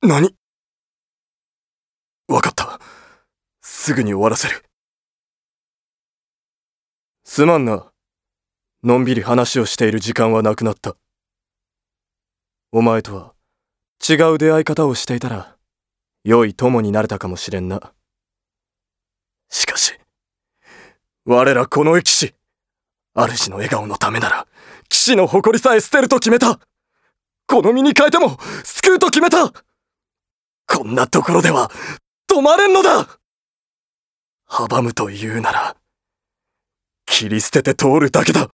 何？わかった。すぐに終わらせる。すまんな。のんびり話をしている時間はなくなった。お前とは違う出会い方をしていたら、良い友になれたかもしれんな。しかし、我らこの騎士、主の笑顔のためなら、騎士の誇りさえ捨てると決めた。この身に変えても救うと決めた。こんなところでは止まれんのだ。阻むというなら、切り捨てて通るだけだ。